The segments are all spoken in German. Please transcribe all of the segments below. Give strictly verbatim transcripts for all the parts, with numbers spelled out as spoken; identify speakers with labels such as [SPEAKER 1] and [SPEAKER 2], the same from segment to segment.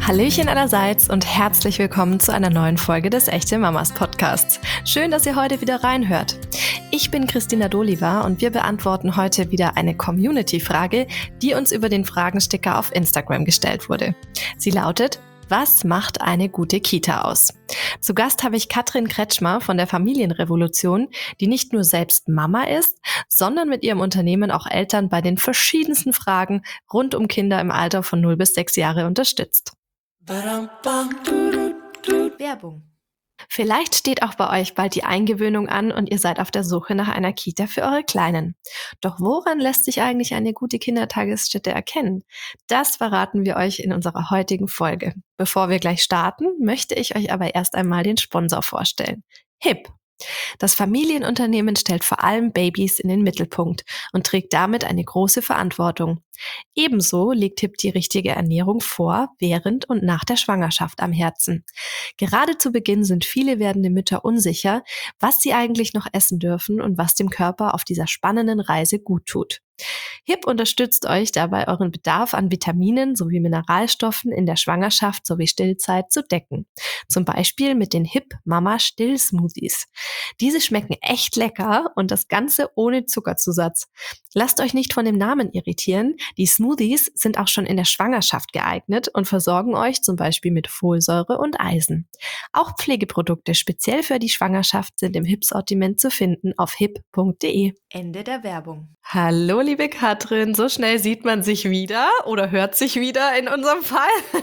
[SPEAKER 1] Hallöchen allerseits und herzlich willkommen zu einer neuen Folge des Echte Mamas Podcasts. Schön, dass ihr heute wieder reinhört. Ich bin Christina Doliva und wir beantworten heute wieder eine Community-Frage, die uns über den Fragensticker auf Instagram gestellt wurde. Sie lautet: Was macht eine gute Kita aus? Zu Gast habe ich Katrin Kretschmer von der Familienrevolution, die nicht nur selbst Mama ist, sondern mit ihrem Unternehmen auch Eltern bei den verschiedensten Fragen rund um Kinder im Alter von null bis sechs Jahre unterstützt. Werbung. Vielleicht steht auch bei euch bald die Eingewöhnung an und ihr seid auf der Suche nach einer Kita für eure Kleinen. Doch woran lässt sich eigentlich eine gute Kindertagesstätte erkennen? Das verraten wir euch in unserer heutigen Folge. Bevor wir gleich starten, möchte ich euch aber erst einmal den Sponsor vorstellen. Hip. Das Familienunternehmen stellt vor allem Babys in den Mittelpunkt und trägt damit eine große Verantwortung. Ebenso legt Hip die richtige Ernährung vor, während und nach der Schwangerschaft am Herzen. Gerade zu Beginn sind viele werdende Mütter unsicher, was sie eigentlich noch essen dürfen und was dem Körper auf dieser spannenden Reise gut tut. Hip unterstützt euch dabei, euren Bedarf an Vitaminen sowie Mineralstoffen in der Schwangerschaft sowie Stillzeit zu decken. Zum Beispiel mit den Hip Mama Still Smoothies. Diese schmecken echt lecker und das Ganze ohne Zuckerzusatz. Lasst euch nicht von dem Namen irritieren. Die Smoothies sind auch schon in der Schwangerschaft geeignet und versorgen euch zum Beispiel mit Folsäure und Eisen. Auch Pflegeprodukte speziell für die Schwangerschaft sind im Hip-Sortiment zu finden auf hip punkt de. Ende der Werbung. Hallo liebe Katrin, so schnell sieht man sich wieder oder hört sich wieder in unserem Fall.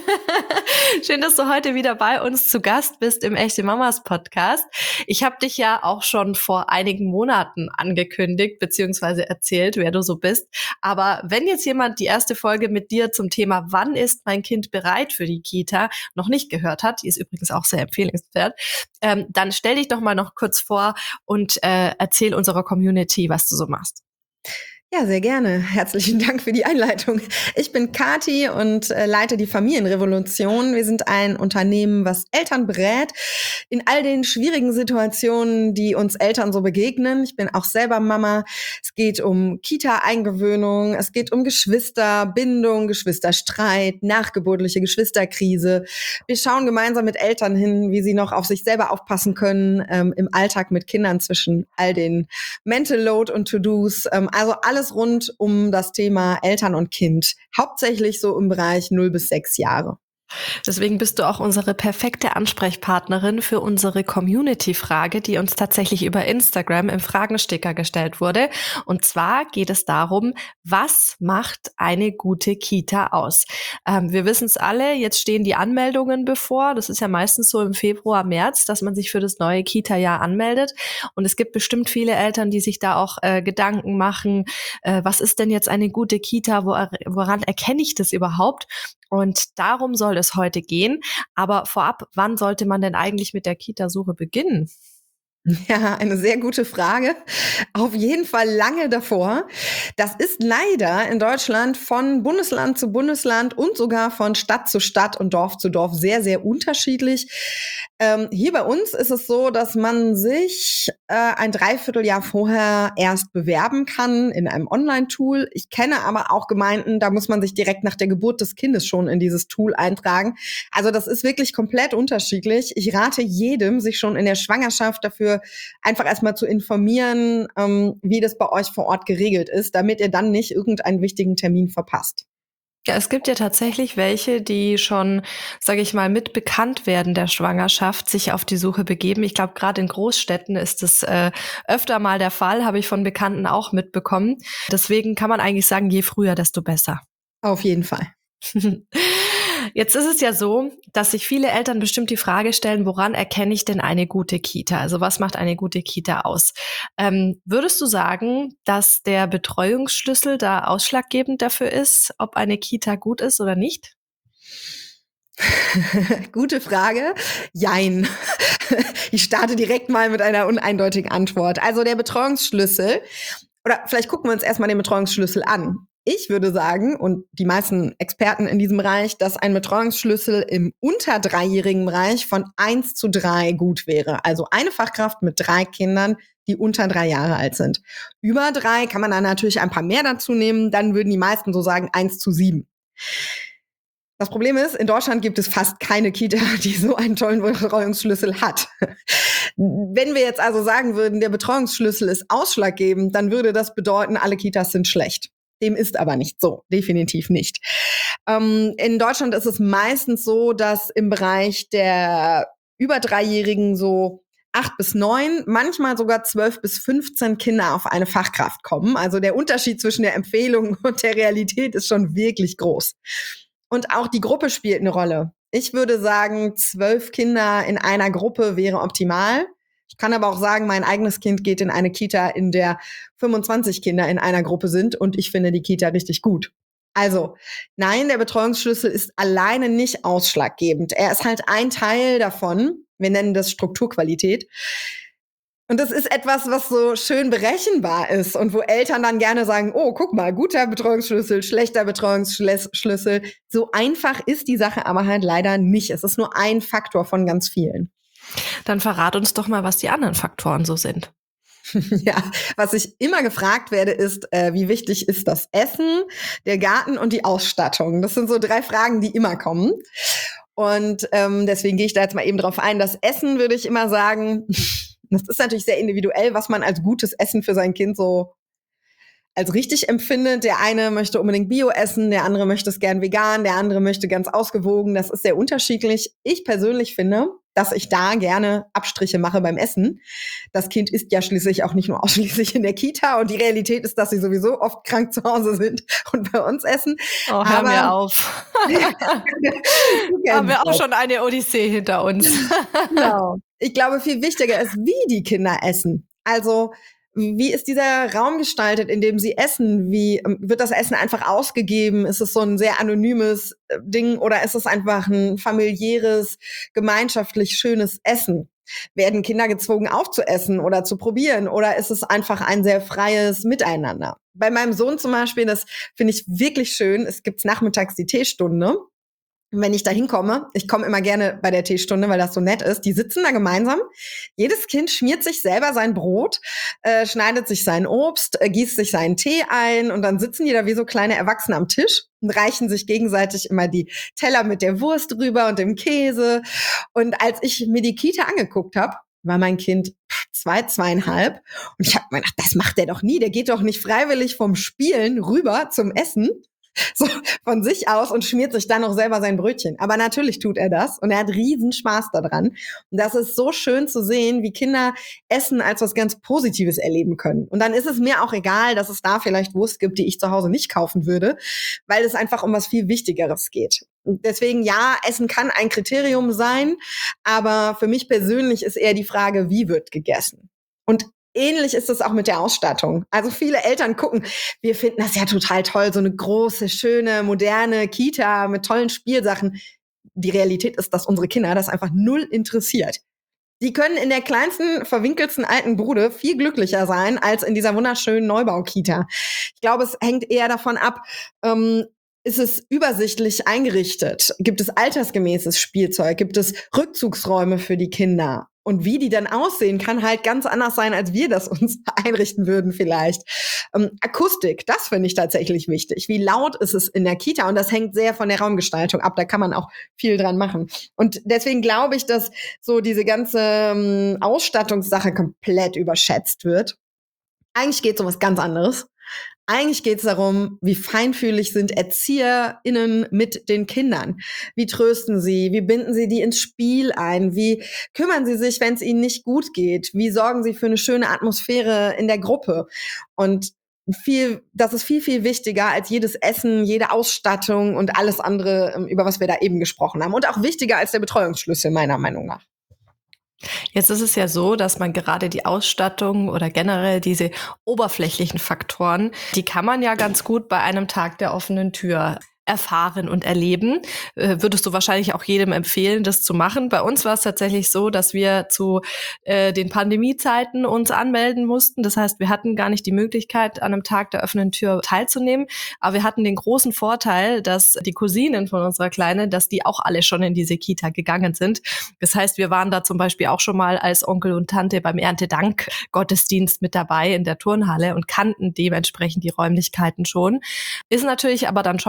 [SPEAKER 1] Schön, dass du heute wieder bei uns zu Gast bist im Echte Mamas Podcast. Ich habe dich ja auch schon vor einigen Monaten angekündigt bzw. erzählt, wer du so bist. Aber wenn jetzt jemand die erste Folge mit dir zum Thema "Wann ist mein Kind bereit für die Kita" noch nicht gehört hat, die ist übrigens auch sehr empfehlenswert, ähm, dann stell dich doch mal noch kurz vor und äh, erzähl unserer Community, was du so machst.
[SPEAKER 2] Ja, sehr gerne. Herzlichen Dank für die Einleitung. Ich bin Kathi und äh, leite die Familienrevolution. Wir sind ein Unternehmen, was Eltern berät in all den schwierigen Situationen, die uns Eltern so begegnen. Ich bin auch selber Mama. Es geht um Kita-Eingewöhnung, es geht um Geschwisterbindung, Geschwisterstreit, nachgeburtliche Geschwisterkrise. Wir schauen gemeinsam mit Eltern hin, wie sie noch auf sich selber aufpassen können ähm, im Alltag mit Kindern zwischen all den Mental Load und To-Dos. Ähm, also alles rund um das Thema Eltern und Kind. Hauptsächlich so im Bereich null bis sechs Jahre.
[SPEAKER 1] Deswegen bist du auch unsere perfekte Ansprechpartnerin für unsere Community-Frage, die uns tatsächlich über Instagram im Fragensticker gestellt wurde. Und zwar geht es darum: Was macht eine gute Kita aus? Ähm, wir wissen es alle, jetzt stehen die Anmeldungen bevor. Das ist ja meistens so im Februar, März, dass man sich für das neue Kita-Jahr anmeldet. Und es gibt bestimmt viele Eltern, die sich da auch äh, Gedanken machen, äh, was ist denn jetzt eine gute Kita? Wo, woran erkenne ich das überhaupt? Und darum soll es heute gehen. Aber vorab, wann sollte man denn eigentlich mit der Kitasuche beginnen?
[SPEAKER 2] Ja, eine sehr gute Frage. Auf jeden Fall lange davor. Das ist leider in Deutschland von Bundesland zu Bundesland und sogar von Stadt zu Stadt und Dorf zu Dorf sehr, sehr unterschiedlich. Ähm, hier bei uns ist es so, dass man sich äh, ein Dreivierteljahr vorher erst bewerben kann in einem Online-Tool. Ich kenne aber auch Gemeinden, da muss man sich direkt nach der Geburt des Kindes schon in dieses Tool eintragen. Also das ist wirklich komplett unterschiedlich. Ich rate jedem, sich schon in der Schwangerschaft dafür einfach erstmal zu informieren, ähm, wie das bei euch vor Ort geregelt ist, damit ihr dann nicht irgendeinen wichtigen Termin verpasst.
[SPEAKER 1] Ja, es gibt ja tatsächlich welche, die schon, sage ich mal, mit Bekanntwerden der Schwangerschaft sich auf die Suche begeben. Ich glaube, gerade in Großstädten ist das äh, öfter mal der Fall, habe ich von Bekannten auch mitbekommen. Deswegen kann man eigentlich sagen, je früher, desto besser.
[SPEAKER 2] Auf jeden Fall.
[SPEAKER 1] Jetzt ist es ja so, dass sich viele Eltern bestimmt die Frage stellen, woran erkenne ich denn eine gute Kita? Also was macht eine gute Kita aus? Ähm, würdest du sagen, dass der Betreuungsschlüssel da ausschlaggebend dafür ist, ob eine Kita gut ist oder nicht?
[SPEAKER 2] Gute Frage. Jein. Ich starte direkt mal mit einer uneindeutigen Antwort. Also der Betreuungsschlüssel, oder vielleicht gucken wir uns erstmal den Betreuungsschlüssel an. Ich würde sagen, und die meisten Experten in diesem Bereich, dass ein Betreuungsschlüssel im unter dreijährigen Bereich von eins zu drei gut wäre. Also eine Fachkraft mit drei Kindern, die unter drei Jahre alt sind. Über drei kann man dann natürlich ein paar mehr dazu nehmen. Dann würden die meisten so sagen eins zu sieben. Das Problem ist, in Deutschland gibt es fast keine Kita, die so einen tollen Betreuungsschlüssel hat. Wenn wir jetzt also sagen würden, der Betreuungsschlüssel ist ausschlaggebend, dann würde das bedeuten, alle Kitas sind schlecht. Dem ist aber nicht so, definitiv nicht. Ähm, in Deutschland ist es meistens so, dass im Bereich der über Dreijährigen so acht bis neun, manchmal sogar zwölf bis fünfzehn Kinder auf eine Fachkraft kommen. Also der Unterschied zwischen der Empfehlung und der Realität ist schon wirklich groß. Und auch die Gruppe spielt eine Rolle. Ich würde sagen, zwölf Kinder in einer Gruppe wäre optimal. Ich kann aber auch sagen, mein eigenes Kind geht in eine Kita, in der fünfundzwanzig Kinder in einer Gruppe sind und ich finde die Kita richtig gut. Also, nein, der Betreuungsschlüssel ist alleine nicht ausschlaggebend. Er ist halt ein Teil davon. Wir nennen das Strukturqualität. Und das ist etwas, was so schön berechenbar ist und wo Eltern dann gerne sagen, oh, guck mal, guter Betreuungsschlüssel, schlechter Betreuungsschlüssel. So einfach ist die Sache aber halt leider nicht. Es ist nur ein Faktor von ganz vielen.
[SPEAKER 1] Dann verrat uns doch mal, was die anderen Faktoren so sind.
[SPEAKER 2] Ja, was ich immer gefragt werde, ist, äh, wie wichtig ist das Essen, der Garten und die Ausstattung? Das sind so drei Fragen, die immer kommen. Und ähm, deswegen gehe ich da jetzt mal eben drauf ein. Das Essen würde ich immer sagen, das ist natürlich sehr individuell, was man als gutes Essen für sein Kind so als richtig empfindet. Der eine möchte unbedingt Bio essen, der andere möchte es gern vegan, der andere möchte ganz ausgewogen. Das ist sehr unterschiedlich. Ich persönlich finde, dass ich da gerne Abstriche mache beim Essen. Das Kind isst ja schließlich auch nicht nur ausschließlich in der Kita und die Realität ist, dass sie sowieso oft krank zu Hause sind und bei uns essen.
[SPEAKER 1] Oh, hör mir auf. Haben wir auch schon eine Odyssee hinter uns.
[SPEAKER 2] Genau. Ich glaube, viel wichtiger ist, wie die Kinder essen. Also, wie ist dieser Raum gestaltet, in dem sie essen? Wie wird das Essen einfach ausgegeben? Ist es so ein sehr anonymes Ding oder ist es einfach ein familiäres, gemeinschaftlich schönes Essen? Werden Kinder gezwungen aufzuessen oder zu probieren oder ist es einfach ein sehr freies Miteinander? Bei meinem Sohn zum Beispiel, das finde ich wirklich schön, es gibt nachmittags die Teestunde. Wenn ich da hinkomme, ich komme immer gerne bei der Teestunde, weil das so nett ist, die sitzen da gemeinsam. Jedes Kind schmiert sich selber sein Brot, äh, schneidet sich sein Obst, äh, gießt sich seinen Tee ein und dann sitzen die da wie so kleine Erwachsene am Tisch und reichen sich gegenseitig immer die Teller mit der Wurst rüber und dem Käse. Und als ich mir die Kita angeguckt habe, war mein Kind zwei, zweieinhalb und ich habe mir gedacht, das macht der doch nie. Der geht doch nicht freiwillig vom Spielen rüber zum Essen. So von sich aus und schmiert sich dann noch selber sein Brötchen. Aber natürlich tut er das und er hat riesen Spaß daran. Und das ist so schön zu sehen, wie Kinder Essen als was ganz Positives erleben können. Und dann ist es mir auch egal, dass es da vielleicht Wurst gibt, die ich zu Hause nicht kaufen würde, weil es einfach um was viel Wichtigeres geht. Und deswegen, ja, Essen kann ein Kriterium sein, aber für mich persönlich ist eher die Frage, wie wird gegessen? Und ähnlich ist es auch mit der Ausstattung. Also viele Eltern gucken, wir finden das ja total toll, so eine große, schöne, moderne Kita mit tollen Spielsachen. Die Realität ist, dass unsere Kinder das einfach null interessiert. Die können in der kleinsten, verwinkelsten alten Bude viel glücklicher sein als in dieser wunderschönen Neubau-Kita. Ich glaube, es hängt eher davon ab, ähm, ist es übersichtlich eingerichtet? Gibt es altersgemäßes Spielzeug? Gibt es Rückzugsräume für die Kinder? Und wie die dann aussehen, kann halt ganz anders sein, als wir das uns einrichten würden vielleicht. Ähm, Akustik, das finde ich tatsächlich wichtig. Wie laut ist es in der Kita? Und das hängt sehr von der Raumgestaltung ab. Da kann man auch viel dran machen. Und deswegen glaube ich, dass so diese ganze ähm, Ausstattungssache komplett überschätzt wird. Eigentlich geht es um was ganz anderes. Eigentlich geht es darum, wie feinfühlig sind ErzieherInnen mit den Kindern? Wie trösten sie? Wie binden sie die ins Spiel ein? Wie kümmern sie sich, wenn es ihnen nicht gut geht? Wie sorgen sie für eine schöne Atmosphäre in der Gruppe? Und viel, das ist viel, viel wichtiger als jedes Essen, jede Ausstattung und alles andere, über was wir da eben gesprochen haben. Und auch wichtiger als der Betreuungsschlüssel, meiner Meinung nach.
[SPEAKER 1] Jetzt ist es ja so, dass man gerade die Ausstattung oder generell diese oberflächlichen Faktoren, die kann man ja ganz gut bei einem Tag der offenen Tür erfahren und erleben. Äh, würdest du wahrscheinlich auch jedem empfehlen, das zu machen. Bei uns war es tatsächlich so, dass wir zu äh, den Pandemiezeiten uns anmelden mussten. Das heißt, wir hatten gar nicht die Möglichkeit, an einem Tag der offenen Tür teilzunehmen. Aber wir hatten den großen Vorteil, dass die Cousinen von unserer Kleinen, dass die auch alle schon in diese Kita gegangen sind. Das heißt, wir waren da zum Beispiel auch schon mal als Onkel und Tante beim Erntedank-Gottesdienst mit dabei in der Turnhalle und kannten dementsprechend die Räumlichkeiten schon. Ist natürlich aber dann schon nochmal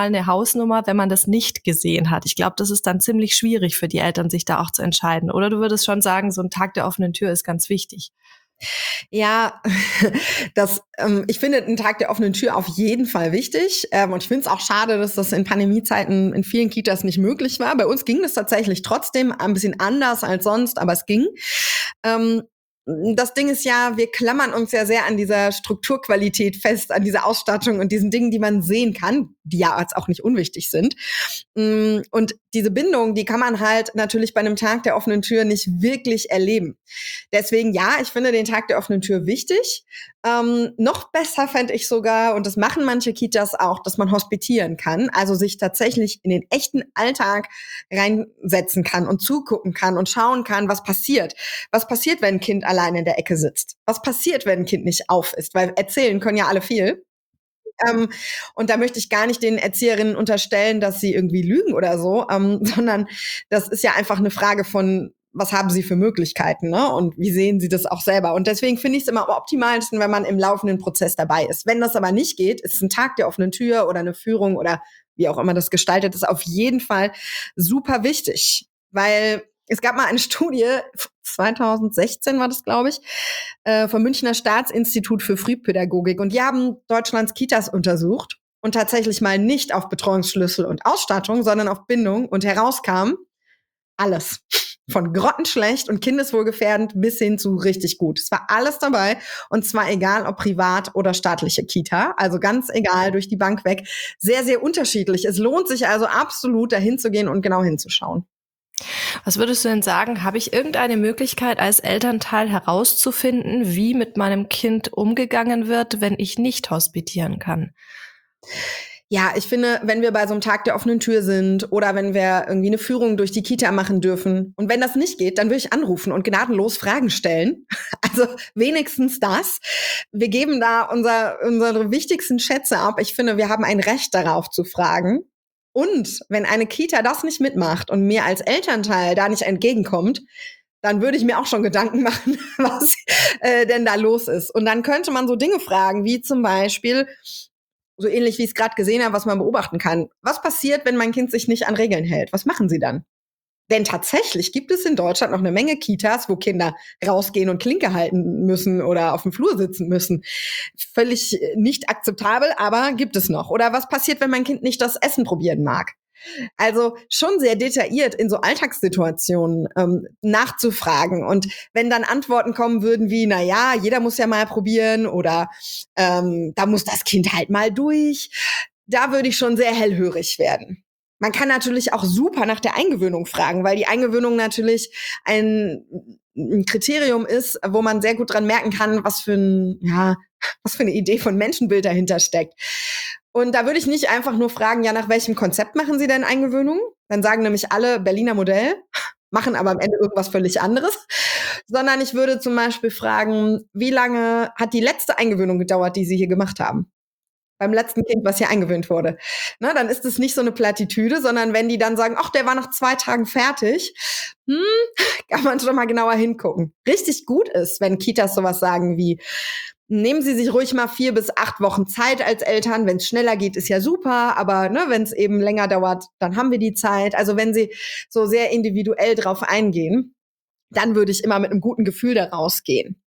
[SPEAKER 1] eine Hausnummer, wenn man das nicht gesehen hat. Ich glaube, das ist dann ziemlich schwierig für die Eltern, sich da auch zu entscheiden. Oder du würdest schon sagen, so ein Tag der offenen Tür ist ganz wichtig.
[SPEAKER 2] Ja, das, ähm, ich finde einen Tag der offenen Tür auf jeden Fall wichtig. Ähm, und ich finde es auch schade, dass das in Pandemiezeiten in vielen Kitas nicht möglich war. Bei uns ging das tatsächlich trotzdem ein bisschen anders als sonst, aber es ging. Ähm, Das Ding ist ja, wir klammern uns ja sehr an dieser Strukturqualität fest, an dieser Ausstattung und diesen Dingen, die man sehen kann, die ja jetzt auch nicht unwichtig sind. Und diese Bindung, die kann man halt natürlich bei einem Tag der offenen Tür nicht wirklich erleben. Deswegen, ja, ich finde den Tag der offenen Tür wichtig. Ähm, noch besser fände ich sogar, und das machen manche Kitas auch, dass man hospitieren kann, also sich tatsächlich in den echten Alltag reinsetzen kann und zugucken kann und schauen kann, was passiert. Was passiert, wenn ein Kind allein in der Ecke sitzt? Was passiert, wenn ein Kind nicht auf ist? Weil erzählen können ja alle viel. Ähm, und da möchte ich gar nicht den Erzieherinnen unterstellen, dass sie irgendwie lügen oder so, ähm, sondern das ist ja einfach eine Frage von, was haben sie für Möglichkeiten, ne? Und wie sehen sie das auch selber? Und deswegen finde ich es immer am optimalsten, wenn man im laufenden Prozess dabei ist. Wenn das aber nicht geht, ist ein Tag der offenen Tür oder eine Führung oder wie auch immer das gestaltet ist, auf jeden Fall super wichtig. Weil es gab mal eine Studie, zwanzig sechzehn war das, glaube ich, äh, vom Münchner Staatsinstitut für Frühpädagogik. Und die haben Deutschlands Kitas untersucht und tatsächlich mal nicht auf Betreuungsschlüssel und Ausstattung, sondern auf Bindung. Und herauskam alles. Von grottenschlecht und kindeswohlgefährdend bis hin zu richtig gut. Es war alles dabei. Und zwar egal, ob privat oder staatliche Kita. Also ganz egal, durch die Bank weg. Sehr, sehr unterschiedlich. Es lohnt sich also absolut, dahin zu gehen und genau hinzuschauen.
[SPEAKER 1] Was würdest du denn sagen, habe ich irgendeine Möglichkeit als Elternteil herauszufinden, wie mit meinem Kind umgegangen wird, wenn ich nicht hospitieren kann?
[SPEAKER 2] Ja, ich finde, wenn wir bei so einem Tag der offenen Tür sind oder wenn wir irgendwie eine Führung durch die Kita machen dürfen und wenn das nicht geht, dann würde ich anrufen und gnadenlos Fragen stellen. Also wenigstens das. Wir geben da unser, unsere wichtigsten Schätze ab. Ich finde, wir haben ein Recht darauf zu fragen. Und wenn eine Kita das nicht mitmacht und mir als Elternteil da nicht entgegenkommt, dann würde ich mir auch schon Gedanken machen, was äh, denn da los ist. Und dann könnte man so Dinge fragen, wie zum Beispiel, so ähnlich wie ich es gerade gesehen habe, was man beobachten kann. Was passiert, wenn mein Kind sich nicht an Regeln hält? Was machen Sie dann? Denn tatsächlich gibt es in Deutschland noch eine Menge Kitas, wo Kinder rausgehen und Klinke halten müssen oder auf dem Flur sitzen müssen. Völlig nicht akzeptabel, aber gibt es noch. Oder was passiert, wenn mein Kind nicht das Essen probieren mag? Also schon sehr detailliert in so Alltagssituationen ähm, nachzufragen. Und wenn dann Antworten kommen würden wie, na ja, jeder muss ja mal probieren oder ähm, da muss das Kind halt mal durch, da würde ich schon sehr hellhörig werden. Man kann natürlich auch super nach der Eingewöhnung fragen, weil die Eingewöhnung natürlich ein, ein Kriterium ist, wo man sehr gut dran merken kann, was für ein, ja, was für eine Idee von Menschenbild dahinter steckt. Und da würde ich nicht einfach nur fragen, ja, nach welchem Konzept machen Sie denn Eingewöhnung? Dann sagen nämlich alle Berliner Modell, machen aber am Ende irgendwas völlig anderes. Sondern ich würde zum Beispiel fragen, wie lange hat die letzte Eingewöhnung gedauert, die Sie hier gemacht haben? Beim letzten Kind, was hier eingewöhnt wurde. Na, dann ist es nicht so eine Plattitüde, sondern wenn die dann sagen, ach, der war nach zwei Tagen fertig, hm, kann man schon mal genauer hingucken. Richtig gut ist, wenn Kitas sowas sagen wie, nehmen Sie sich ruhig mal vier bis acht Wochen Zeit als Eltern. Wenn es schneller geht, ist ja super. Aber ne, wenn es eben länger dauert, dann haben wir die Zeit. Also wenn Sie so sehr individuell drauf eingehen, dann würde ich immer mit einem guten Gefühl da rausgehen.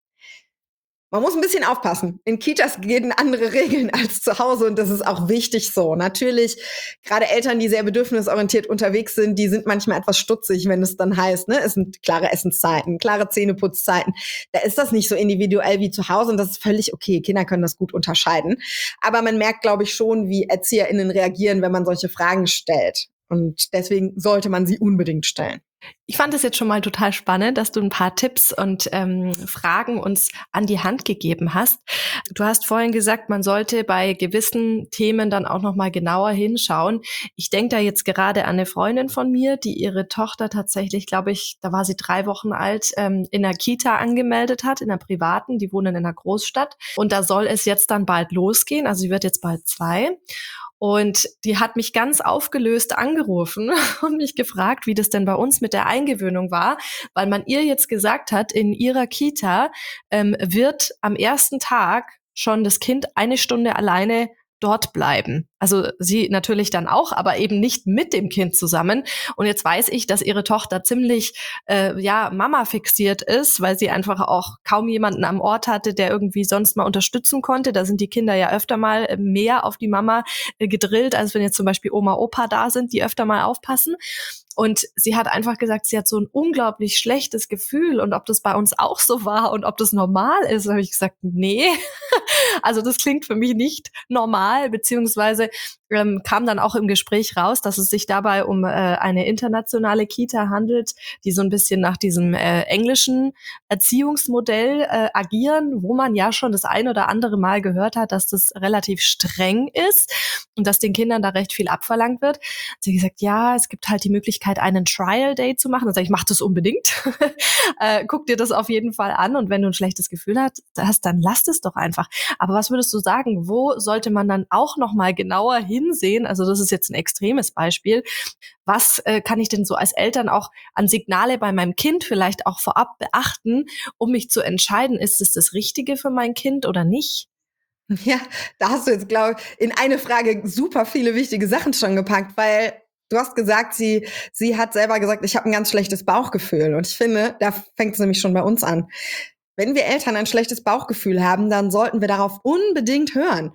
[SPEAKER 2] Man muss ein bisschen aufpassen. In Kitas gelten andere Regeln als zu Hause und das ist auch wichtig so. Natürlich, gerade Eltern, die sehr bedürfnisorientiert unterwegs sind, die sind manchmal etwas stutzig, wenn es dann heißt, ne, es sind klare Essenszeiten, klare Zähneputzzeiten. Da ist das nicht so individuell wie zu Hause und das ist völlig okay. Kinder können das gut unterscheiden. Aber man merkt, glaube ich, schon, wie ErzieherInnen reagieren, wenn man solche Fragen stellt. Und deswegen sollte man sie unbedingt stellen.
[SPEAKER 1] Ich fand es jetzt schon mal total spannend, dass du ein paar Tipps und ähm, Fragen uns an die Hand gegeben hast. Du hast vorhin gesagt, man sollte bei gewissen Themen dann auch noch mal genauer hinschauen. Ich denke da jetzt gerade an eine Freundin von mir, die ihre Tochter tatsächlich, glaube ich, da war sie drei Wochen alt, ähm, in einer Kita angemeldet hat, in einer privaten. Die wohnen in einer Großstadt. Und da soll es jetzt dann bald losgehen. Also sie wird jetzt bald zwei. Und die hat mich ganz aufgelöst angerufen und mich gefragt, wie das denn bei uns mit der Eingewöhnung war, weil man ihr jetzt gesagt hat, in ihrer Kita ähm, wird am ersten Tag schon das Kind eine Stunde alleine dort bleiben. Also sie natürlich dann auch, aber eben nicht mit dem Kind zusammen. Und jetzt weiß ich, dass ihre Tochter ziemlich äh, ja Mama fixiert ist, weil sie einfach auch kaum jemanden am Ort hatte, der irgendwie sonst mal unterstützen konnte. Da sind die Kinder ja öfter mal mehr auf die Mama äh, gedrillt, als wenn jetzt zum Beispiel Oma, Opa da sind, die öfter mal aufpassen. Und sie hat einfach gesagt, sie hat so ein unglaublich schlechtes Gefühl und ob das bei uns auch so war und ob das normal ist, habe ich gesagt, nee. Also das klingt für mich nicht normal, beziehungsweise ähm, kam dann auch im Gespräch raus, dass es sich dabei um äh, eine internationale Kita handelt, die so ein bisschen nach diesem äh, englischen Erziehungsmodell äh, agieren, wo man ja schon das ein oder andere Mal gehört hat, dass das relativ streng ist und dass den Kindern da recht viel abverlangt wird. Sie hat gesagt, ja, es gibt halt die Möglichkeit, einen Trial Day zu machen. Dann sage ich, mach das unbedingt. äh, guck dir das auf jeden Fall an und wenn du ein schlechtes Gefühl hast, dann lass es doch einfach. Aber was würdest du sagen, wo sollte man dann auch noch mal genauer hinsehen? Also das ist jetzt ein extremes Beispiel. Was äh, kann ich denn so als Eltern auch an Signale bei meinem Kind vielleicht auch vorab beachten, um mich zu entscheiden, ist es das Richtige für mein Kind oder nicht?
[SPEAKER 2] Ja, da hast du jetzt, glaube ich, in eine Frage super viele wichtige Sachen schon gepackt, weil du hast gesagt, sie, sie hat selber gesagt, ich habe ein ganz schlechtes Bauchgefühl. Und ich finde, da fängt es nämlich schon bei uns an. Wenn wir Eltern ein schlechtes Bauchgefühl haben, dann sollten wir darauf unbedingt hören.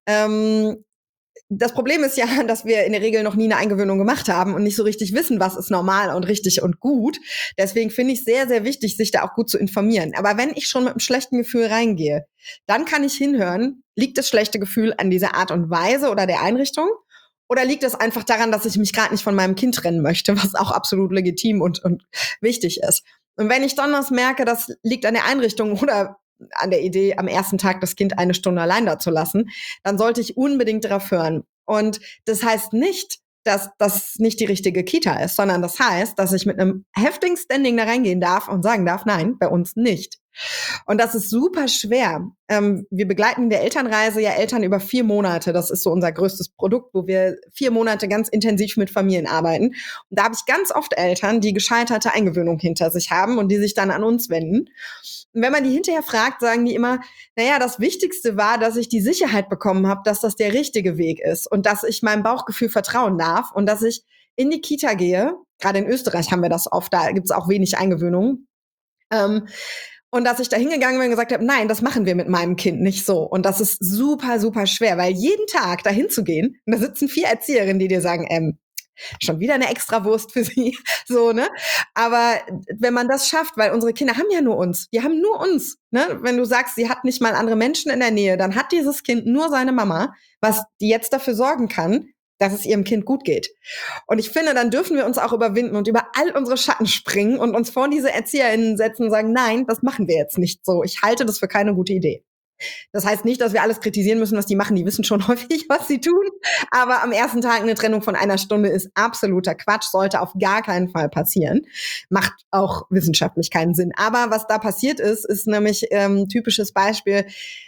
[SPEAKER 2] Ähm, das Problem ist ja, dass wir in der Regel noch nie eine Eingewöhnung gemacht haben und nicht so richtig wissen, was ist normal und richtig und gut. Deswegen finde ich sehr, sehr wichtig, sich da auch gut zu informieren. Aber wenn ich schon mit einem schlechten Gefühl reingehe, dann kann ich hinhören, liegt das schlechte Gefühl an dieser Art und Weise oder der Einrichtung? Oder liegt es einfach daran, dass ich mich gerade nicht von meinem Kind trennen möchte, was auch absolut legitim und, und wichtig ist? Und wenn ich dann was merke, das liegt an der Einrichtung oder an der Idee, am ersten Tag das Kind eine Stunde allein da zu lassen, dann sollte ich unbedingt darauf hören. Und das heißt nicht, dass das nicht die richtige Kita ist, sondern das heißt, dass ich mit einem heftigen Standing da reingehen darf und sagen darf, nein, bei uns nicht. Und das ist super schwer. Ähm, wir begleiten in der Elternreise ja Eltern über vier Monate. Das ist so unser größtes Produkt, wo wir vier Monate ganz intensiv mit Familien arbeiten. Und da habe ich ganz oft Eltern, die gescheiterte Eingewöhnung hinter sich haben und die sich dann an uns wenden. Und wenn man die hinterher fragt, sagen die immer, naja, das Wichtigste war, dass ich die Sicherheit bekommen habe, dass das der richtige Weg ist und dass ich meinem Bauchgefühl vertrauen darf und dass ich in die Kita gehe. Gerade in Österreich haben wir das oft, da gibt es auch wenig Eingewöhnungen. Ähm, Und dass ich da hingegangen bin und gesagt habe, nein, das machen wir mit meinem Kind nicht so. Und das ist super, super schwer, weil jeden Tag dahin zu gehen, und da sitzen vier Erzieherinnen, die dir sagen, ähm, schon wieder eine Extrawurst für sie, so, ne? Aber wenn man das schafft, weil unsere Kinder haben ja nur uns, die haben nur uns, ne? Wenn du sagst, sie hat nicht mal andere Menschen in der Nähe, dann hat dieses Kind nur seine Mama, was die jetzt dafür sorgen kann, dass es ihrem Kind gut geht. Und ich finde, dann dürfen wir uns auch überwinden und über all unsere Schatten springen und uns vor diese ErzieherInnen setzen und sagen, nein, das machen wir jetzt nicht so. Ich halte das für keine gute Idee. Das heißt nicht, dass wir alles kritisieren müssen, was die machen. Die wissen schon häufig, was sie tun. Aber am ersten Tag eine Trennung von einer Stunde ist absoluter Quatsch, sollte auf gar keinen Fall passieren. Macht auch wissenschaftlich keinen Sinn. Aber was da passiert ist, ist nämlich ähm, typisches Beispiel.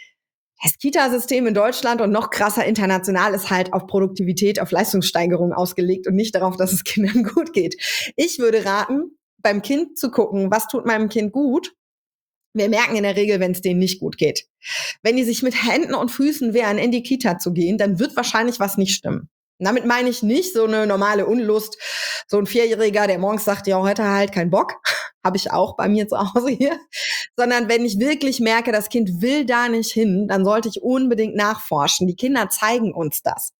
[SPEAKER 2] Das Kita-System in Deutschland und noch krasser international ist halt auf Produktivität, auf Leistungssteigerung ausgelegt und nicht darauf, dass es Kindern gut geht. Ich würde raten, beim Kind zu gucken, was tut meinem Kind gut. Wir merken in der Regel, wenn es denen nicht gut geht. Wenn die sich mit Händen und Füßen wehren, in die Kita zu gehen, dann wird wahrscheinlich was nicht stimmen. Und damit meine ich nicht so eine normale Unlust, so ein Vierjähriger, der morgens sagt, ja, heute halt keinen Bock, habe ich auch bei mir zu Hause hier, sondern wenn ich wirklich merke, das Kind will da nicht hin, dann sollte ich unbedingt nachforschen. Die Kinder zeigen uns das.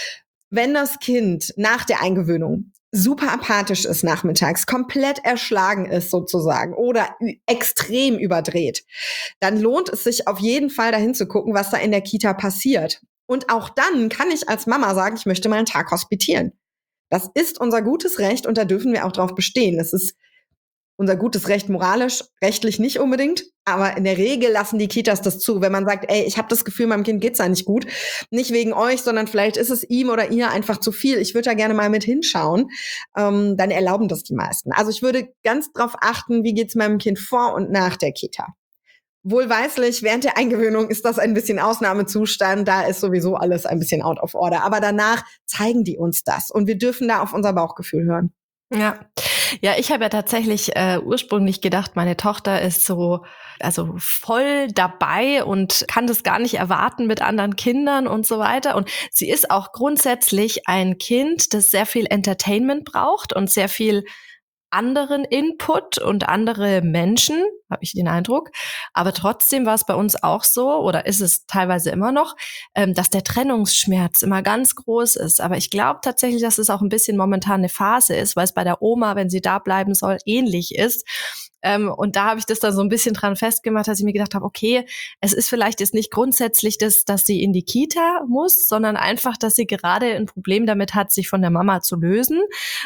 [SPEAKER 2] Wenn das Kind nach der Eingewöhnung super apathisch ist nachmittags, komplett erschlagen ist sozusagen oder extrem überdreht, dann lohnt es sich auf jeden Fall dahin zu gucken, was da in der Kita passiert. Und auch dann kann ich als Mama sagen, ich möchte mal einen Tag hospitieren. Das ist unser gutes Recht und da dürfen wir auch drauf bestehen. Das ist unser gutes Recht moralisch, rechtlich nicht unbedingt, aber in der Regel lassen die Kitas das zu. Wenn man sagt, ey, ich habe das Gefühl, meinem Kind geht's da nicht gut, nicht wegen euch, sondern vielleicht ist es ihm oder ihr einfach zu viel. Ich würde da gerne mal mit hinschauen, ähm, dann erlauben das die meisten. Also ich würde ganz drauf achten, wie geht's meinem Kind vor und nach der Kita. Wohlweislich, während der Eingewöhnung ist das ein bisschen Ausnahmezustand, da ist sowieso alles ein bisschen out of order. Aber danach zeigen die uns das und wir dürfen da auf unser Bauchgefühl hören.
[SPEAKER 1] Ja, Ja, ich habe ja tatsächlich äh, ursprünglich gedacht, meine Tochter ist so, also voll dabei und kann das gar nicht erwarten mit anderen Kindern und so weiter. Und sie ist auch grundsätzlich ein Kind, das sehr viel Entertainment braucht und sehr viel anderen Input und andere Menschen, habe ich den Eindruck. Aber trotzdem war es bei uns auch so, oder ist es teilweise immer noch, ähm, dass der Trennungsschmerz immer ganz groß ist. Aber ich glaube tatsächlich, dass es auch ein bisschen momentan eine Phase ist, weil es bei der Oma, wenn sie da bleiben soll, ähnlich ist. Ähm, und da habe ich das dann so ein bisschen dran festgemacht, dass ich mir gedacht habe, okay, es ist vielleicht jetzt nicht grundsätzlich das, dass sie in die Kita muss, sondern einfach, dass sie gerade ein Problem damit hat, sich von der Mama zu lösen.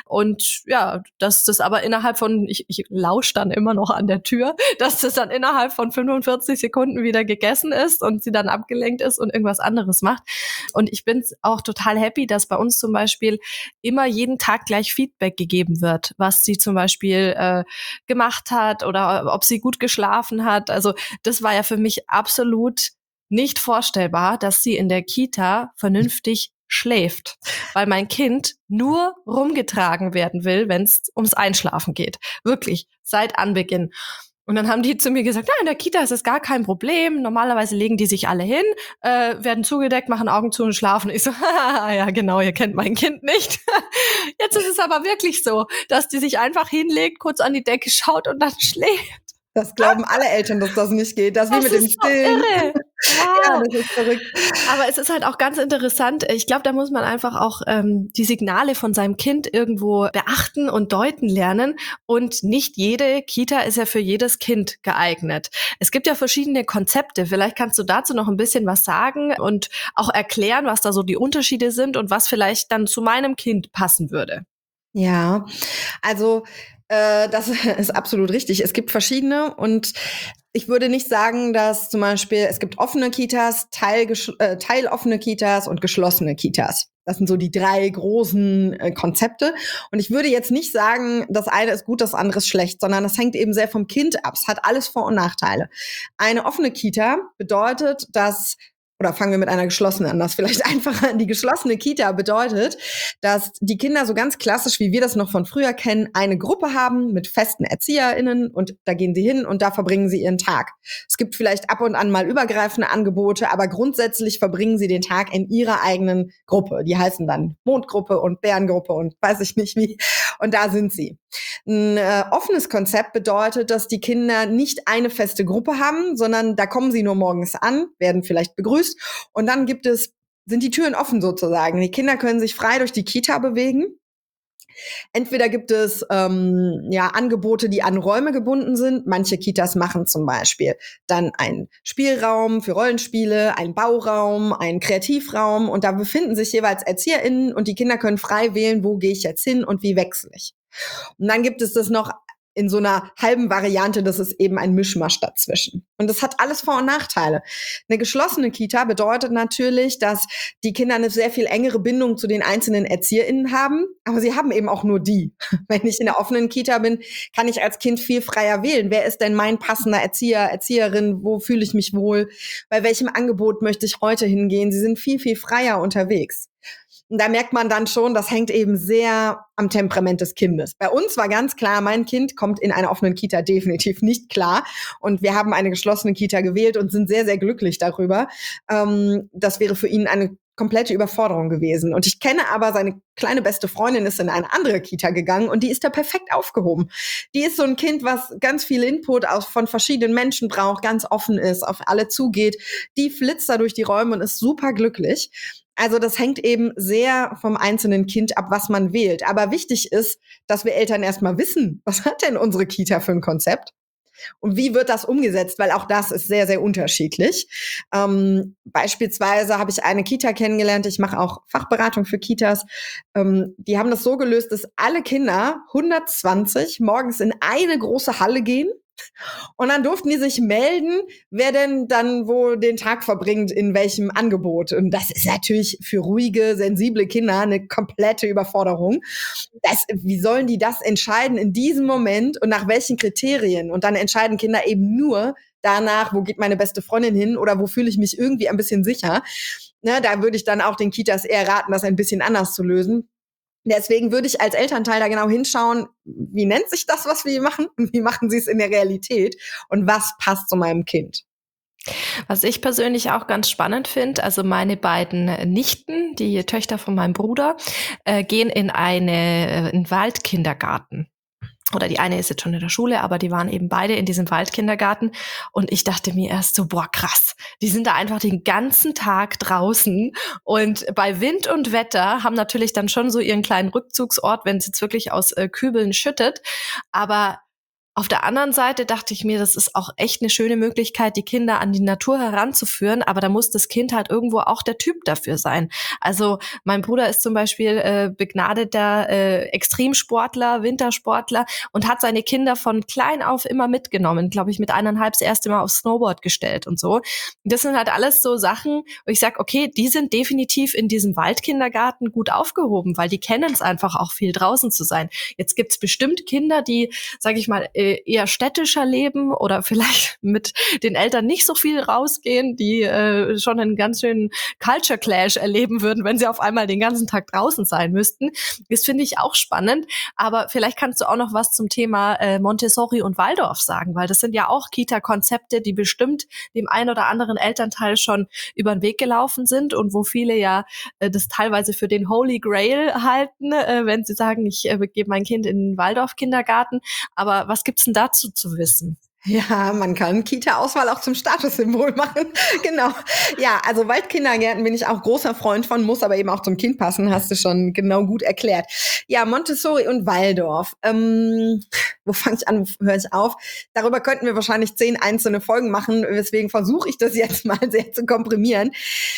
[SPEAKER 1] Und ja, dass das aber innerhalb von, ich, ich lausche dann immer noch an der Tür, dass das dann innerhalb von fünfundvierzig Sekunden wieder gegessen ist und sie dann abgelenkt ist und irgendwas anderes macht. Und ich bin auch total happy, dass bei uns zum Beispiel immer jeden Tag gleich Feedback gegeben wird, was sie zum Beispiel äh, gemacht hat oder ob sie gut geschlafen hat. Also das war ja für mich absolut nicht vorstellbar, dass sie in der Kita vernünftig schläft, weil mein Kind nur rumgetragen werden will, wenn es ums Einschlafen geht. Wirklich, seit Anbeginn. Und dann haben die zu mir gesagt, ja, in der Kita ist es gar kein Problem. Normalerweise legen die sich alle hin, äh, werden zugedeckt, machen Augen zu und schlafen. Ich so, ja genau, ihr kennt mein Kind nicht. Jetzt ist es aber wirklich so, dass die sich einfach hinlegt, kurz an die Decke schaut und dann schläft.
[SPEAKER 2] Das glauben alle Eltern, dass das nicht geht. Das ist wie
[SPEAKER 1] Das
[SPEAKER 2] mit dem
[SPEAKER 1] ist so
[SPEAKER 2] Stillen.
[SPEAKER 1] irre.
[SPEAKER 2] Ja,
[SPEAKER 1] Wow.
[SPEAKER 2] das ist verrückt.
[SPEAKER 1] Aber es ist halt auch ganz interessant. Ich glaube, da muss man einfach auch ähm, die Signale von seinem Kind irgendwo beachten und deuten lernen. Und nicht jede Kita ist ja für jedes Kind geeignet. Es gibt ja verschiedene Konzepte. Vielleicht kannst du dazu noch ein bisschen was sagen und auch erklären, was da so die Unterschiede sind und was vielleicht dann zu meinem Kind passen würde.
[SPEAKER 2] Ja, also äh, das ist absolut richtig. Es gibt verschiedene und ich würde nicht sagen, dass zum Beispiel es gibt offene Kitas, teilgesch- äh, teiloffene Kitas und geschlossene Kitas. Das sind so die drei großen äh, Konzepte. Und ich würde jetzt nicht sagen, das eine ist gut, das andere ist schlecht, sondern das hängt eben sehr vom Kind ab. Es hat alles Vor- und Nachteile. Eine offene Kita bedeutet, dass oder fangen wir mit einer geschlossenen an, das vielleicht einfacher. Die geschlossene Kita bedeutet, dass die Kinder so ganz klassisch, wie wir das noch von früher kennen, eine Gruppe haben mit festen ErzieherInnen und da gehen sie hin und da verbringen sie ihren Tag. Es gibt vielleicht ab und an mal übergreifende Angebote, aber grundsätzlich verbringen sie den Tag in ihrer eigenen Gruppe. Die heißen dann Mondgruppe und Bärengruppe und weiß ich nicht wie. Und da sind sie. Ein äh, offenes Konzept bedeutet, dass die Kinder nicht eine feste Gruppe haben, sondern da kommen sie nur morgens an, werden vielleicht begrüßt und dann gibt es, sind die Türen offen sozusagen. Die Kinder können sich frei durch die Kita bewegen. Entweder gibt es ähm, ja Angebote, die an Räume gebunden sind. Manche Kitas machen zum Beispiel dann einen Spielraum für Rollenspiele, einen Bauraum, einen Kreativraum und da befinden sich jeweils ErzieherInnen und die Kinder können frei wählen, wo gehe ich jetzt hin und wie wechsle ich. Und dann gibt es das noch in so einer halben Variante, das ist eben ein Mischmasch dazwischen. Und das hat alles Vor- und Nachteile. Eine geschlossene Kita bedeutet natürlich, dass die Kinder eine sehr viel engere Bindung zu den einzelnen ErzieherInnen haben, aber sie haben eben auch nur die. Wenn ich in der offenen Kita bin, kann ich als Kind viel freier wählen. Wer ist denn mein passender Erzieher, Erzieherin? Wo fühle ich mich wohl? Bei welchem Angebot möchte ich heute hingehen? Sie sind viel, viel freier unterwegs. Und da merkt man dann schon, das hängt eben sehr am Temperament des Kindes. Bei uns war ganz klar, mein Kind kommt in einer offenen Kita definitiv nicht klar. Und wir haben eine geschlossene Kita gewählt und sind sehr, sehr glücklich darüber. Ähm, das wäre für ihn eine komplette Überforderung gewesen. Und ich kenne aber, seine kleine beste Freundin ist in eine andere Kita gegangen und die ist da perfekt aufgehoben. Die ist so ein Kind, was ganz viel Input aus, von verschiedenen Menschen braucht, ganz offen ist, auf alle zugeht. Die flitzt da durch die Räume und ist super glücklich. Also das hängt eben sehr vom einzelnen Kind ab, was man wählt. Aber wichtig ist, dass wir Eltern erstmal wissen, was hat denn unsere Kita für ein Konzept? Und wie wird das umgesetzt? Weil auch das ist sehr, sehr unterschiedlich. Ähm, beispielsweise habe ich eine Kita kennengelernt, ich mache auch Fachberatung für Kitas. Ähm, die haben das so gelöst, dass alle Kinder hundertzwanzig morgens in eine große Halle gehen. Und dann durften die sich melden, wer denn dann wo den Tag verbringt, in welchem Angebot. Und das ist natürlich für ruhige, sensible Kinder eine komplette Überforderung. Das, wie sollen die das entscheiden in diesem Moment und nach welchen Kriterien? Und dann entscheiden Kinder eben nur danach, wo geht meine beste Freundin hin oder wo fühle ich mich irgendwie ein bisschen sicher. Ne, da würde ich dann auch den Kitas eher raten, das ein bisschen anders zu lösen. Deswegen würde ich als Elternteil da genau hinschauen, wie nennt sich das, was wir machen? Und wie machen sie es in der Realität? Und was passt zu meinem Kind?
[SPEAKER 1] Was ich persönlich auch ganz spannend finde, also meine beiden Nichten, die Töchter von meinem Bruder, äh, gehen in eine, äh, einen Waldkindergarten. Oder die eine ist jetzt schon in der Schule, aber die waren eben beide in diesem Waldkindergarten. Und ich dachte mir erst so, boah, krass. Die sind da einfach den ganzen Tag draußen. Und bei Wind und Wetter haben natürlich dann schon so ihren kleinen Rückzugsort, wenn es jetzt wirklich aus äh, Kübeln schüttet. Aber auf der anderen Seite dachte ich mir, das ist auch echt eine schöne Möglichkeit, die Kinder an die Natur heranzuführen, aber da muss das Kind halt irgendwo auch der Typ dafür sein. Also mein Bruder ist zum Beispiel äh, begnadeter äh, Extremsportler, Wintersportler und hat seine Kinder von klein auf immer mitgenommen, glaube ich, mit eineinhalb das erste Mal aufs Snowboard gestellt und so. Das sind halt alles so Sachen, wo ich sage, okay, die sind definitiv in diesem Waldkindergarten gut aufgehoben, weil die kennen es einfach auch viel draußen zu sein. Jetzt gibt's bestimmt Kinder, die, sage ich mal, eher städtischer leben oder vielleicht mit den Eltern nicht so viel rausgehen, die äh, schon einen ganz schönen Culture Clash erleben würden, wenn sie auf einmal den ganzen Tag draußen sein müssten. Das finde ich auch spannend. Aber vielleicht kannst du auch noch was zum Thema äh, Montessori und Waldorf sagen, weil das sind ja auch Kita-Konzepte, die bestimmt dem einen oder anderen Elternteil schon über den Weg gelaufen sind und wo viele ja äh, das teilweise für den Holy Grail halten, äh, wenn sie sagen, ich äh, gebe mein Kind in den Waldorf-Kindergarten. Aber was gibt's denn dazu zu wissen?
[SPEAKER 2] Ja, man kann Kita-Auswahl auch zum Statussymbol machen. Genau. Ja, also Waldkindergärten bin ich auch großer Freund von, muss aber eben auch zum Kind passen, hast du schon genau gut erklärt. Ja, Montessori und Waldorf. Ähm, wo fange ich an, wo höre ich auf? Darüber könnten wir wahrscheinlich zehn einzelne Folgen machen, deswegen versuche ich das jetzt mal sehr zu komprimieren.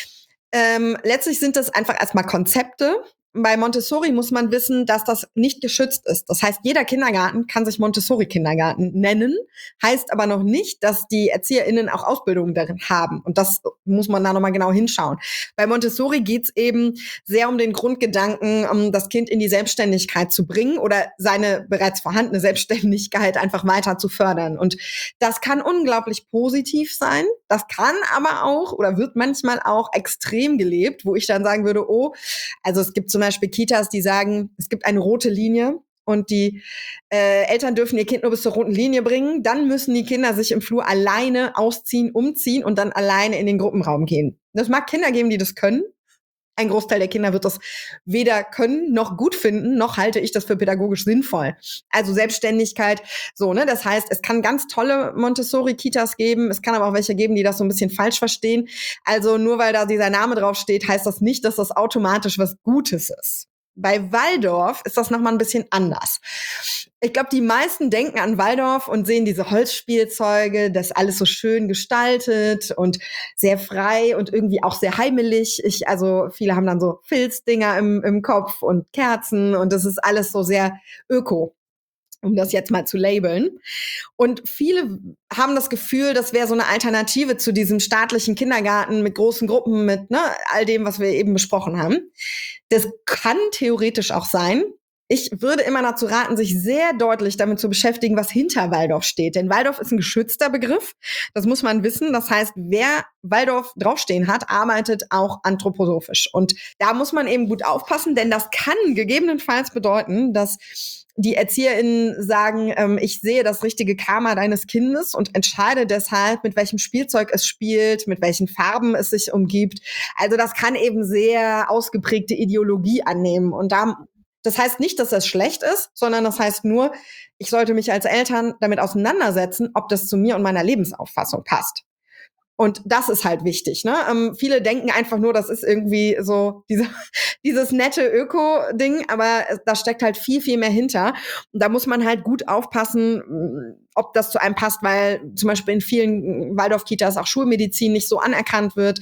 [SPEAKER 2] Ähm, letztlich sind das einfach erstmal Konzepte. Bei Montessori muss man wissen, dass das nicht geschützt ist. Das heißt, jeder Kindergarten kann sich Montessori-Kindergarten nennen, heißt aber noch nicht, dass die ErzieherInnen auch Ausbildung darin haben. Und das muss man da nochmal genau hinschauen. Bei Montessori geht's eben sehr um den Grundgedanken, um das Kind in die Selbstständigkeit zu bringen oder seine bereits vorhandene Selbstständigkeit einfach weiter zu fördern. Und das kann unglaublich positiv sein. Das kann aber auch oder wird manchmal auch extrem gelebt, wo ich dann sagen würde, oh, also es gibt zum Beispiel Kitas, die sagen, es gibt eine rote Linie und die äh, Eltern dürfen ihr Kind nur bis zur roten Linie bringen. Dann müssen die Kinder sich im Flur alleine ausziehen, umziehen und dann alleine in den Gruppenraum gehen. Das mag Kinder geben, die das können. Ein Großteil der Kinder wird das weder können noch gut finden, noch halte ich das für pädagogisch sinnvoll. Also Selbstständigkeit, so, ne? Das heißt, es kann ganz tolle Montessori-Kitas geben, es kann aber auch welche geben, die das so ein bisschen falsch verstehen. Also nur weil da dieser Name drauf steht, heißt das nicht, dass das automatisch was Gutes ist. Bei Waldorf ist das nochmal ein bisschen anders. Ich glaube, die meisten denken an Waldorf und sehen diese Holzspielzeuge, das alles so schön gestaltet und sehr frei und irgendwie auch sehr heimelig. Ich, also viele haben dann so Filzdinger im, im Kopf und Kerzen und das ist alles so sehr öko, um das jetzt mal zu labeln. Und viele haben das Gefühl, das wäre so eine Alternative zu diesem staatlichen Kindergarten mit großen Gruppen, mit ne, all dem, was wir eben besprochen haben. Das kann theoretisch auch sein. Ich würde immer dazu raten, sich sehr deutlich damit zu beschäftigen, was hinter Waldorf steht. Denn Waldorf ist ein geschützter Begriff. Das muss man wissen. Das heißt, wer Waldorf draufstehen hat, arbeitet auch anthroposophisch. Und da muss man eben gut aufpassen, denn das kann gegebenenfalls bedeuten, dass die ErzieherInnen sagen, ähm, ich sehe das richtige Karma deines Kindes und entscheide deshalb, mit welchem Spielzeug es spielt, mit welchen Farben es sich umgibt. Also das kann eben sehr ausgeprägte Ideologie annehmen. Und da, das heißt nicht, dass das schlecht ist, sondern das heißt nur, ich sollte mich als Eltern damit auseinandersetzen, ob das zu mir und meiner Lebensauffassung passt. Und das ist halt wichtig, ne? Ähm, viele denken einfach nur, das ist irgendwie so diese, dieses nette Öko-Ding, aber da steckt halt viel, viel mehr hinter. Und da muss man halt gut aufpassen, ob das zu einem passt, weil zum Beispiel in vielen Waldorf-Kitas auch Schulmedizin nicht so anerkannt wird.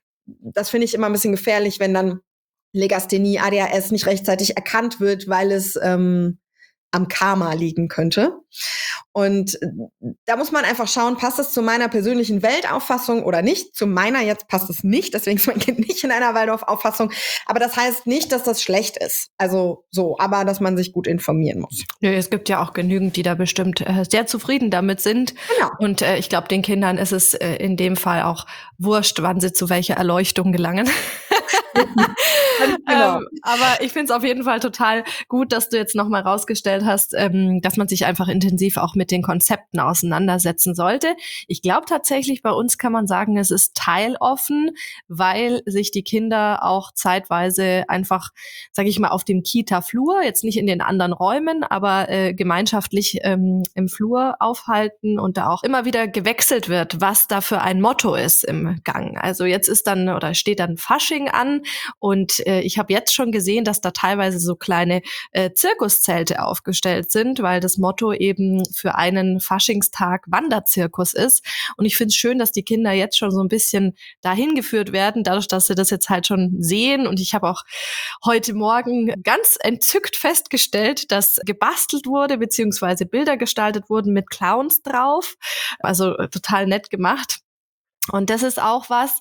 [SPEAKER 2] Das finde ich immer ein bisschen gefährlich, wenn dann Legasthenie, A D H S nicht rechtzeitig erkannt wird, weil es ähm, am Karma liegen könnte. Und da muss man einfach schauen, passt es zu meiner persönlichen Weltauffassung oder nicht? Zu meiner jetzt passt es nicht, deswegen ist mein Kind nicht in einer Waldorf-Auffassung. Aber das heißt nicht, dass das schlecht ist. Also so, aber dass man sich gut informieren muss.
[SPEAKER 1] Nö, es gibt ja auch genügend, die da bestimmt äh, sehr zufrieden damit sind.
[SPEAKER 2] Genau.
[SPEAKER 1] Und äh, ich glaube, den Kindern ist es äh, in dem Fall auch wurscht, wann sie zu welcher Erleuchtung gelangen.
[SPEAKER 2] Ganz genau.
[SPEAKER 1] ähm, aber ich finde es auf jeden Fall total gut, dass du jetzt nochmal rausgestellt hast, ähm, dass man sich einfach intensiv auch mit den Konzepten auseinandersetzen sollte. Ich glaube tatsächlich, bei uns kann man sagen, es ist teiloffen, weil sich die Kinder auch zeitweise einfach, sage ich mal, auf dem Kita-Flur, jetzt nicht in den anderen Räumen, aber äh, gemeinschaftlich ähm, im Flur aufhalten und da auch immer wieder gewechselt wird, was da für ein Motto ist im Gang. Also jetzt ist dann oder steht dann Fasching an und äh, ich habe jetzt schon gesehen, dass da teilweise so kleine äh, Zirkuszelte aufgestellt sind, weil das Motto eben für einen Faschingstag Wanderzirkus ist. Und ich finde es schön, dass die Kinder jetzt schon so ein bisschen dahin geführt werden, dadurch, dass sie das jetzt halt schon sehen. Und ich habe auch heute Morgen ganz entzückt festgestellt, dass gebastelt wurde, beziehungsweise Bilder gestaltet wurden mit Clowns drauf. Also äh, total nett gemacht. Und das ist auch was,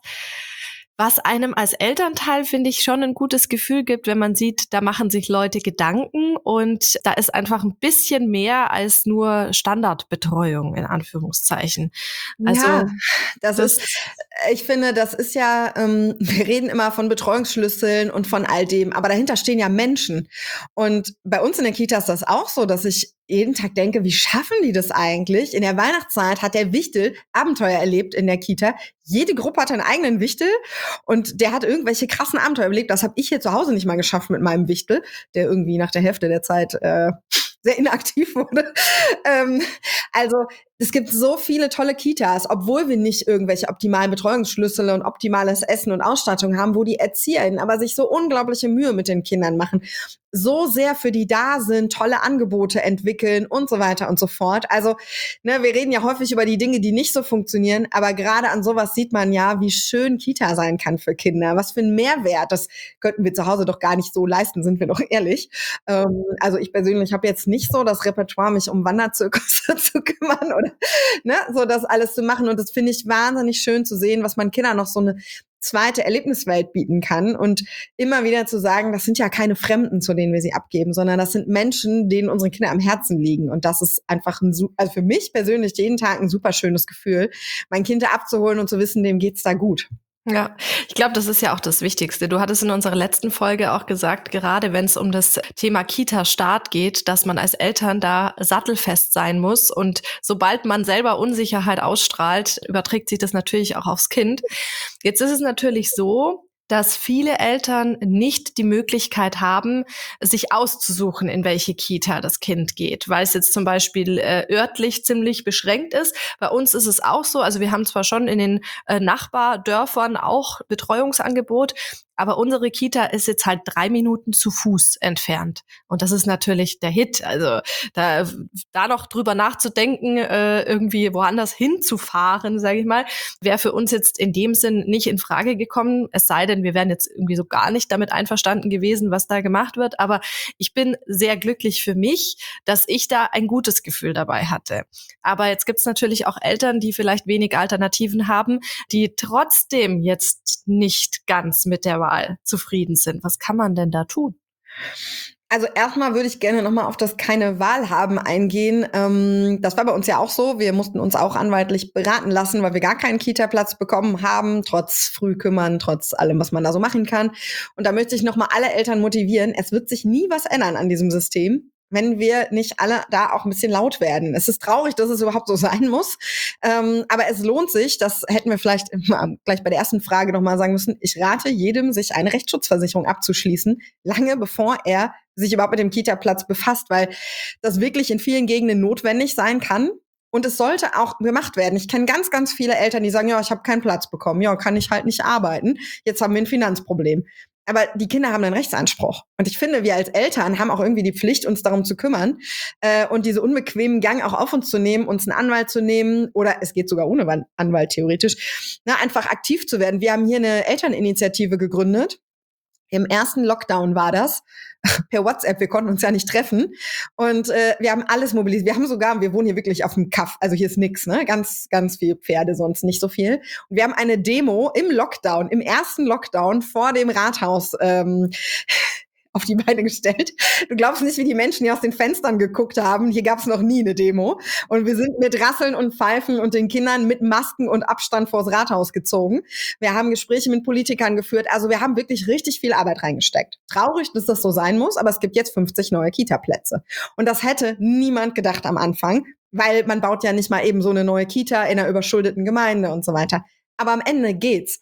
[SPEAKER 1] was einem als Elternteil, finde ich, schon ein gutes Gefühl gibt, wenn man sieht, da machen sich Leute Gedanken und da ist einfach ein bisschen mehr als nur Standardbetreuung, in Anführungszeichen. Also
[SPEAKER 2] Ja, das
[SPEAKER 1] das
[SPEAKER 2] ist, ich finde, das ist ja, ähm, wir reden immer von Betreuungsschlüsseln und von all dem, aber dahinter stehen ja Menschen. Und bei uns in der Kita ist das auch so, dass ich jeden Tag denke, wie schaffen die das eigentlich? In der Weihnachtszeit hat der Wichtel Abenteuer erlebt in der Kita. Jede Gruppe hat einen eigenen Wichtel und der hat irgendwelche krassen Abenteuer erlebt. Das habe ich hier zu Hause nicht mal geschafft mit meinem Wichtel, der irgendwie nach der Hälfte der Zeit äh, sehr inaktiv wurde. ähm, also es gibt so viele tolle Kitas, obwohl wir nicht irgendwelche optimalen Betreuungsschlüssel und optimales Essen und Ausstattung haben, wo die ErzieherInnen aber sich so unglaubliche Mühe mit den Kindern machen, so sehr für die da sind, tolle Angebote entwickeln und so weiter und so fort. Also ne, wir reden ja häufig über die Dinge, die nicht so funktionieren, aber gerade an sowas sieht man ja, wie schön Kita sein kann für Kinder. Was für ein Mehrwert, das könnten wir zu Hause doch gar nicht so leisten, sind wir doch ehrlich. Ähm, also ich persönlich habe jetzt nicht so das Repertoire, mich um Wanderzirkusse zu kümmern oder ne, so das alles zu machen. Und das finde ich wahnsinnig schön zu sehen, was man Kindern noch so eine zweite Erlebniswelt bieten kann und immer wieder zu sagen, das sind ja keine Fremden, zu denen wir sie abgeben, sondern das sind Menschen, denen unsere Kinder am Herzen liegen. Und das ist einfach ein, also für mich persönlich jeden Tag ein super schönes Gefühl, mein Kind da abzuholen und zu wissen, dem geht's da gut.
[SPEAKER 1] Ja, ich glaube, das ist ja auch das Wichtigste. Du hattest in unserer letzten Folge auch gesagt, gerade wenn es um das Thema Kita-Start geht, dass man als Eltern da sattelfest sein muss. Und sobald man selber Unsicherheit ausstrahlt, überträgt sich das natürlich auch aufs Kind. Jetzt ist es natürlich so, dass viele Eltern nicht die Möglichkeit haben, sich auszusuchen, in welche Kita das Kind geht, weil es jetzt zum Beispiel äh, örtlich ziemlich beschränkt ist. Bei uns ist es auch so, also wir haben zwar schon in den äh, Nachbardörfern auch Betreuungsangebot, aber unsere Kita ist jetzt halt drei Minuten zu Fuß entfernt. Und das ist natürlich der Hit. Also da, da noch drüber nachzudenken, äh, irgendwie woanders hinzufahren, sage ich mal, wäre für uns jetzt in dem Sinn nicht in Frage gekommen. Es sei denn, wir wären jetzt irgendwie so gar nicht damit einverstanden gewesen, was da gemacht wird. Aber ich bin sehr glücklich für mich, dass ich da ein gutes Gefühl dabei hatte. Aber jetzt gibt's natürlich auch Eltern, die vielleicht wenig Alternativen haben, die trotzdem jetzt nicht ganz mit der Wahl zufrieden sind. Was kann man denn da tun?
[SPEAKER 2] Also erstmal würde ich gerne nochmal auf das keine Wahl haben eingehen. Ähm, das war bei uns ja auch so. Wir mussten uns auch anwaltlich beraten lassen, weil wir gar keinen Kita-Platz bekommen haben, trotz Frühkümmern, trotz allem, was man da so machen kann. Und da möchte ich nochmal alle Eltern motivieren. Es wird sich nie was ändern an diesem System, wenn wir nicht alle da auch ein bisschen laut werden. Es ist traurig, dass es überhaupt so sein muss. Ähm, aber es lohnt sich, das hätten wir vielleicht gleich bei der ersten Frage nochmal sagen müssen. Ich rate jedem, sich eine Rechtsschutzversicherung abzuschließen, lange bevor er sich überhaupt mit dem Kita-Platz befasst, weil das wirklich in vielen Gegenden notwendig sein kann. Und es sollte auch gemacht werden. Ich kenne ganz, ganz viele Eltern, die sagen, ja, ich habe keinen Platz bekommen. Ja, kann ich halt nicht arbeiten. Jetzt haben wir ein Finanzproblem. Aber die Kinder haben einen Rechtsanspruch. Und ich finde, wir als Eltern haben auch irgendwie die Pflicht, uns darum zu kümmern äh, und diese unbequemen Gang auch auf uns zu nehmen, uns einen Anwalt zu nehmen oder es geht sogar ohne Anwalt theoretisch, na, einfach aktiv zu werden. Wir haben hier eine Elterninitiative gegründet. Im ersten Lockdown war das, per WhatsApp, wir konnten uns ja nicht treffen und äh, wir haben alles mobilisiert. Wir haben sogar, wir wohnen hier wirklich auf dem Kaff, also hier ist nix, ne, ganz, ganz viel Pferde, sonst nicht so viel. Und wir haben eine Demo im Lockdown, im ersten Lockdown vor dem Rathaus ähm, auf die Beine gestellt. Du glaubst nicht, wie die Menschen hier aus den Fenstern geguckt haben. Hier gab es noch nie eine Demo. Und wir sind mit Rasseln und Pfeifen und den Kindern mit Masken und Abstand vors Rathaus gezogen. Wir haben Gespräche mit Politikern geführt. Also wir haben wirklich richtig viel Arbeit reingesteckt. Traurig, dass das so sein muss, aber es gibt jetzt fünfzig neue Kita-Plätze. Und das hätte niemand gedacht am Anfang, weil man baut ja nicht mal eben so eine neue Kita in einer überschuldeten Gemeinde und so weiter. Aber am Ende geht's.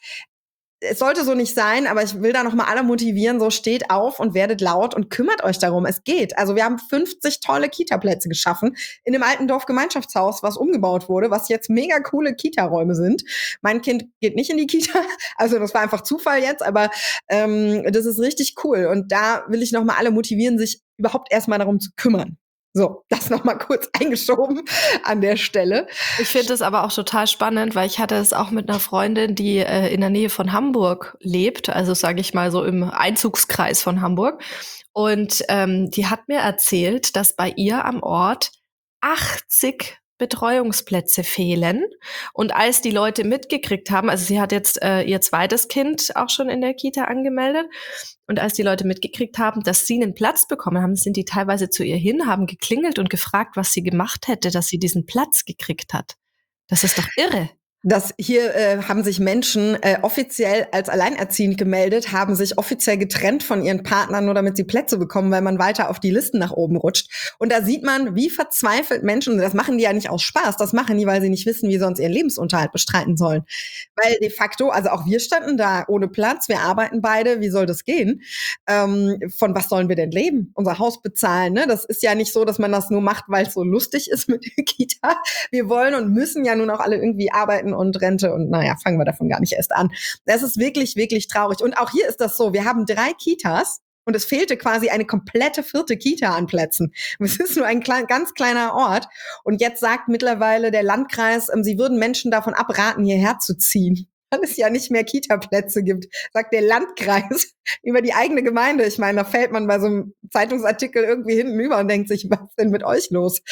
[SPEAKER 2] Es sollte so nicht sein, aber ich will da noch mal alle motivieren, so steht auf und werdet laut und kümmert euch darum. Es geht. Also wir haben fünfzig tolle Kita-Plätze geschaffen in dem alten Dorfgemeinschaftshaus, was umgebaut wurde, was jetzt mega coole Kita-Räume sind. Mein Kind geht nicht in die Kita, also das war einfach Zufall jetzt, aber ähm, das ist richtig cool. Und da will ich noch mal alle motivieren, sich überhaupt erst mal darum zu kümmern. So, das noch mal kurz eingeschoben an der Stelle.
[SPEAKER 1] Ich finde es aber auch total spannend, weil ich hatte es auch mit einer Freundin, die äh, in der Nähe von Hamburg lebt, also sage ich mal so im Einzugskreis von Hamburg. Und ähm, die hat mir erzählt, dass bei ihr am Ort achtzig Betreuungsplätze fehlen. Und als die Leute mitgekriegt haben, also sie hat jetzt äh, ihr zweites Kind auch schon in der Kita angemeldet, und als die Leute mitgekriegt haben, dass sie einen Platz bekommen haben, sind die teilweise zu ihr hin, haben geklingelt und gefragt, was sie gemacht hätte, dass sie diesen Platz gekriegt hat. Das ist doch irre.
[SPEAKER 2] Das hier äh, haben sich Menschen äh, offiziell als alleinerziehend gemeldet, haben sich offiziell getrennt von ihren Partnern, nur damit sie Plätze bekommen, weil man weiter auf die Listen nach oben rutscht. Und da sieht man, wie verzweifelt Menschen, das machen die ja nicht aus Spaß, das machen die, weil sie nicht wissen, wie sie sonst ihren Lebensunterhalt bestreiten sollen. Weil de facto, also auch wir standen da ohne Platz, wir arbeiten beide, wie soll das gehen? Ähm, von was sollen wir denn leben? Unser Haus bezahlen, ne? Das ist ja nicht so, dass man das nur macht, weil es so lustig ist mit der Kita. Wir wollen und müssen ja nun auch alle irgendwie arbeiten und Rente und naja, fangen wir davon gar nicht erst an. Das ist wirklich, wirklich traurig. Und auch hier ist das so, wir haben drei Kitas und es fehlte quasi eine komplette vierte Kita an Plätzen. Es ist nur ein klein, ganz kleiner Ort und jetzt sagt mittlerweile der Landkreis, ähm, sie würden Menschen davon abraten, hierher zu ziehen, weil es ja nicht mehr Kita-Plätze gibt, sagt der Landkreis über die eigene Gemeinde. Ich meine, da fällt man bei so einem Zeitungsartikel irgendwie hinten über und denkt sich, was ist denn mit euch los?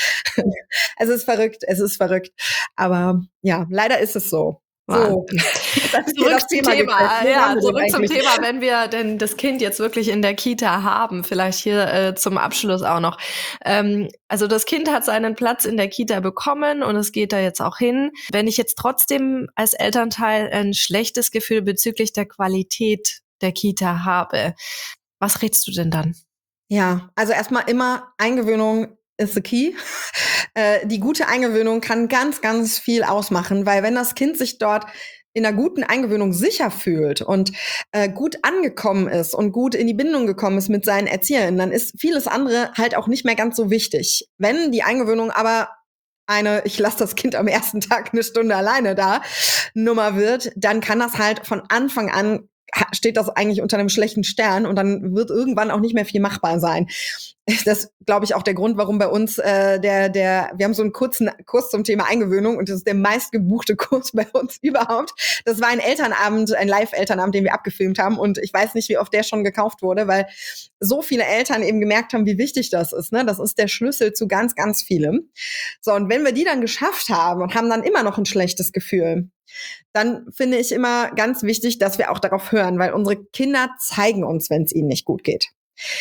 [SPEAKER 2] Es ist verrückt, es ist verrückt. Aber ja, leider ist es so. So,
[SPEAKER 1] zurück zum Thema, Thema. Ja, zurück zum Thema, wenn wir denn das Kind jetzt wirklich in der Kita haben, vielleicht hier äh, zum Abschluss auch noch. Ähm, also das Kind hat seinen Platz in der Kita bekommen und es geht da jetzt auch hin. Wenn ich jetzt trotzdem als Elternteil ein schlechtes Gefühl bezüglich der Qualität der Kita habe, was rätst du denn dann?
[SPEAKER 2] Ja, also erstmal immer Eingewöhnung is the key. Äh, die gute Eingewöhnung kann ganz, ganz viel ausmachen, weil wenn das Kind sich dort in einer guten Eingewöhnung sicher fühlt und äh, gut angekommen ist und gut in die Bindung gekommen ist mit seinen Erziehern, dann ist vieles andere halt auch nicht mehr ganz so wichtig. Wenn die Eingewöhnung aber eine, ich lasse das Kind am ersten Tag eine Stunde alleine da, Nummer wird, dann kann das halt von Anfang an steht das eigentlich unter einem schlechten Stern und dann wird irgendwann auch nicht mehr viel machbar sein. Das ist, glaube ich, auch der Grund, warum bei uns äh, der, der, wir haben so einen kurzen Kurs zum Thema Eingewöhnung und das ist der meistgebuchte Kurs bei uns überhaupt. Das war ein Elternabend, ein Live-Elternabend, den wir abgefilmt haben und ich weiß nicht, wie oft der schon gekauft wurde, weil so viele Eltern eben gemerkt haben, wie wichtig das ist. Ne? Das ist der Schlüssel zu ganz, ganz vielem. So, und wenn wir die dann geschafft haben und haben dann immer noch ein schlechtes Gefühl, dann finde ich immer ganz wichtig, dass wir auch darauf hören, weil unsere Kinder zeigen uns, wenn es ihnen nicht gut geht.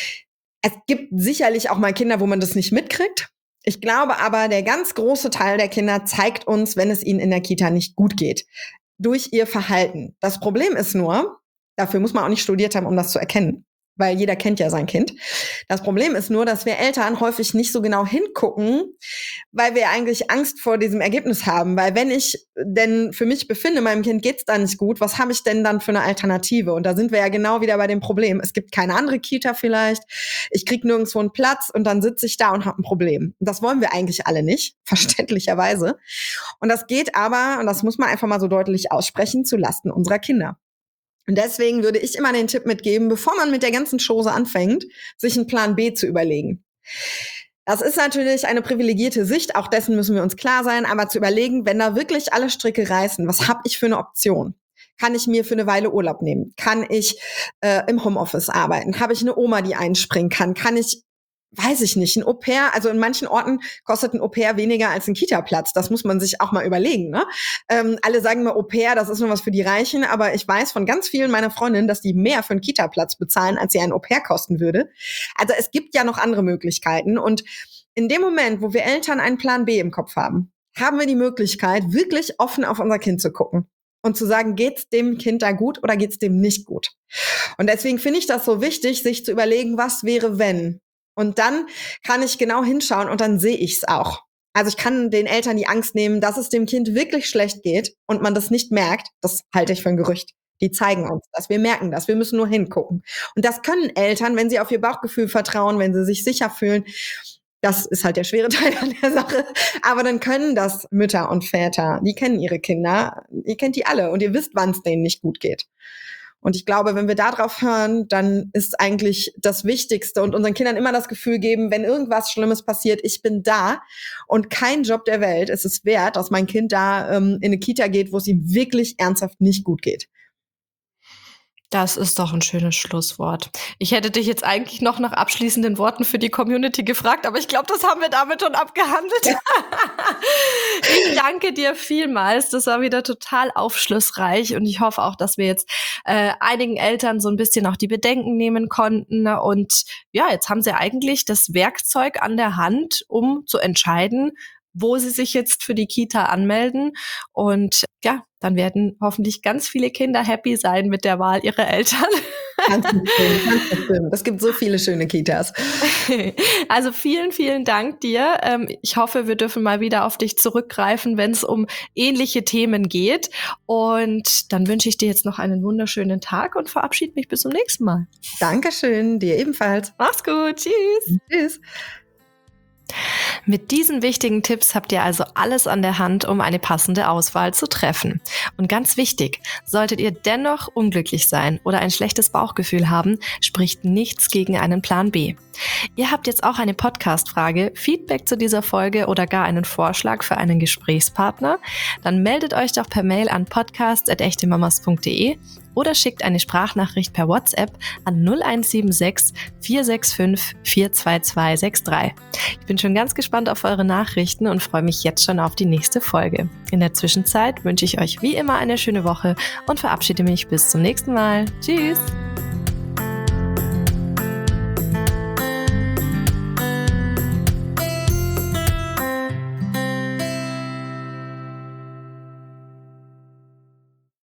[SPEAKER 2] Es gibt sicherlich auch mal Kinder, wo man das nicht mitkriegt. Ich glaube aber, der ganz große Teil der Kinder zeigt uns, wenn es ihnen in der Kita nicht gut geht, durch ihr Verhalten. Das Problem ist nur, dafür muss man auch nicht studiert haben, um das zu erkennen, weil jeder kennt ja sein Kind. Das Problem ist nur, dass wir Eltern häufig nicht so genau hingucken, weil wir eigentlich Angst vor diesem Ergebnis haben. Weil wenn ich denn für mich befinde, meinem Kind geht's da nicht gut, was habe ich denn dann für eine Alternative? Und da sind wir ja genau wieder bei dem Problem. Es gibt keine andere Kita vielleicht. Ich krieg nirgendwo einen Platz und dann sitze ich da und habe ein Problem. Und das wollen wir eigentlich alle nicht, verständlicherweise. Und das geht aber, und das muss man einfach mal so deutlich aussprechen, zu Lasten unserer Kinder. Und deswegen würde ich immer den Tipp mitgeben, bevor man mit der ganzen Chose anfängt, sich einen Plan B zu überlegen. Das ist natürlich eine privilegierte Sicht, auch dessen müssen wir uns klar sein, aber zu überlegen, wenn da wirklich alle Stricke reißen, was habe ich für eine Option? Kann ich mir für eine Weile Urlaub nehmen? Kann ich äh, im Homeoffice arbeiten? Habe ich eine Oma, die einspringen kann? Kann ich weiß ich nicht, ein Au-pair, also in manchen Orten kostet ein Au-pair weniger als ein Kita-Platz. Das muss man sich auch mal überlegen, ne? Ähm, alle sagen immer Au-pair, das ist nur was für die Reichen, aber ich weiß von ganz vielen meiner Freundinnen, dass die mehr für einen Kita-Platz bezahlen, als sie ein Au-pair kosten würde. Also es gibt ja noch andere Möglichkeiten und in dem Moment, wo wir Eltern einen Plan B im Kopf haben, haben wir die Möglichkeit, wirklich offen auf unser Kind zu gucken und zu sagen, geht's dem Kind da gut oder geht's dem nicht gut? Und deswegen finde ich das so wichtig, sich zu überlegen, was wäre, wenn? Und dann kann ich genau hinschauen und dann sehe ich es auch. Also ich kann den Eltern die Angst nehmen, dass es dem Kind wirklich schlecht geht und man das nicht merkt. Das halte ich für ein Gerücht. Die zeigen uns das. Wir merken das. Wir müssen nur hingucken. Und das können Eltern, wenn sie auf ihr Bauchgefühl vertrauen, wenn sie sich sicher fühlen. Das ist halt der schwere Teil an der Sache. Aber dann können das Mütter und Väter. Die kennen ihre Kinder. Ihr kennt die alle und ihr wisst, wann es denen nicht gut geht. Und ich glaube, wenn wir da drauf hören, dann ist eigentlich das Wichtigste und unseren Kindern immer das Gefühl geben, wenn irgendwas Schlimmes passiert, ich bin da und kein Job der Welt ist es wert, dass mein Kind da ähm, in eine Kita geht, wo es ihm wirklich ernsthaft nicht gut geht.
[SPEAKER 1] Das ist doch ein schönes Schlusswort. Ich hätte dich jetzt eigentlich noch nach abschließenden Worten für die Community gefragt, aber ich glaube, das haben wir damit schon abgehandelt. Ja. Ich danke dir vielmals. Das war wieder total aufschlussreich und ich hoffe auch, dass wir jetzt äh, einigen Eltern so ein bisschen auch die Bedenken nehmen konnten. Und ja, jetzt haben sie eigentlich das Werkzeug an der Hand, um zu entscheiden, wo sie sich jetzt für die Kita anmelden. Und ja, dann werden hoffentlich ganz viele Kinder happy sein mit der Wahl ihrer Eltern.
[SPEAKER 2] Ganz bestimmt, ganz bestimmt. Es gibt so viele schöne Kitas.
[SPEAKER 1] Also vielen, vielen Dank dir. Ich hoffe, wir dürfen mal wieder auf dich zurückgreifen, wenn es um ähnliche Themen geht. Und dann wünsche ich dir jetzt noch einen wunderschönen Tag und verabschiede mich bis zum nächsten Mal.
[SPEAKER 2] Dankeschön, dir ebenfalls.
[SPEAKER 1] Mach's gut, tschüss.
[SPEAKER 2] Tschüss.
[SPEAKER 1] Mit diesen wichtigen Tipps habt ihr also alles an der Hand, um eine passende Auswahl zu treffen. Und ganz wichtig, solltet ihr dennoch unglücklich sein oder ein schlechtes Bauchgefühl haben, spricht nichts gegen einen Plan B. Ihr habt jetzt auch eine Podcast-Frage, Feedback zu dieser Folge oder gar einen Vorschlag für einen Gesprächspartner? Dann meldet euch doch per Mail an podcast at echtemamas punkt de oder schickt eine Sprachnachricht per WhatsApp an null eins sieben sechs, vier sechs fünf, vier zwei zwei sechs drei. Ich bin schon ganz gespannt auf eure Nachrichten und freue mich jetzt schon auf die nächste Folge. In der Zwischenzeit wünsche ich euch wie immer eine schöne Woche und verabschiede mich bis zum nächsten Mal. Tschüss!